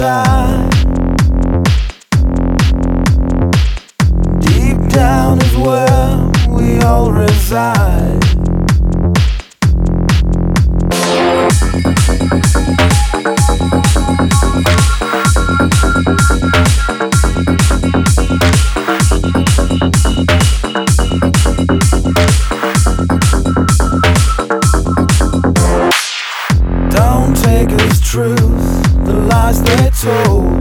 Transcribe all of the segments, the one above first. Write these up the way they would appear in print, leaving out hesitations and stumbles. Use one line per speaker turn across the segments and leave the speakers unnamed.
light. Deep down is where we all reside. Don't take as truth the lies they told,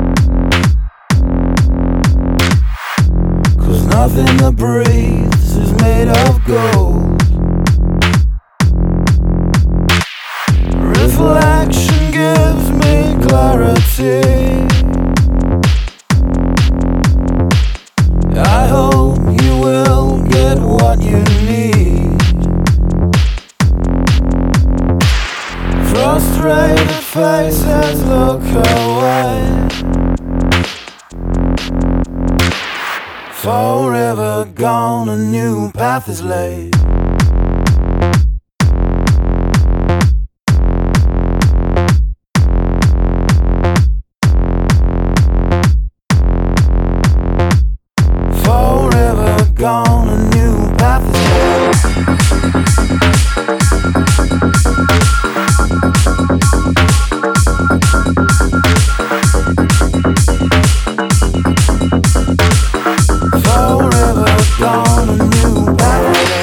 'cause nothing that breathes is made of gold. Reflection gives me clarity. I hope you will get what you need. Frustrated faces look away. Forever gone, a new path is laid. Forever gone, a new path is laid. Forever gone, a new path is laid.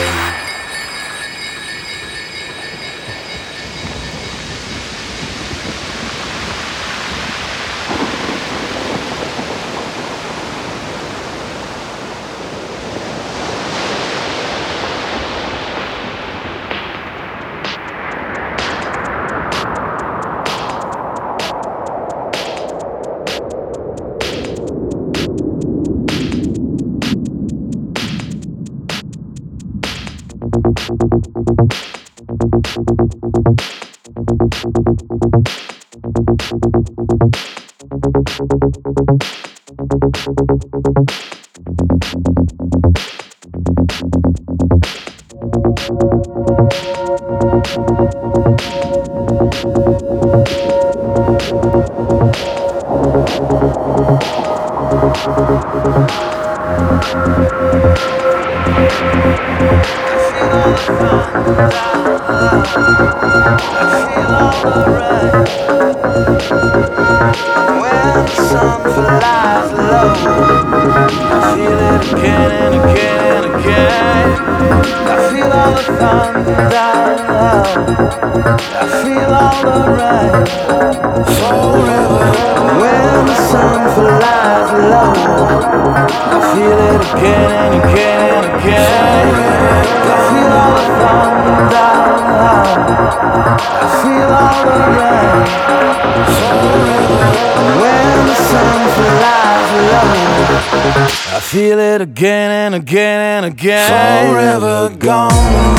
I feel it again and again and again. Forever gone.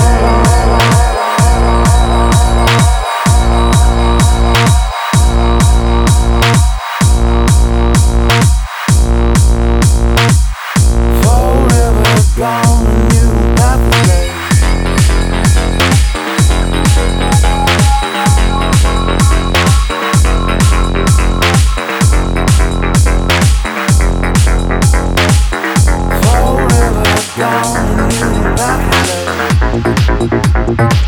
Gone, a new path is laid.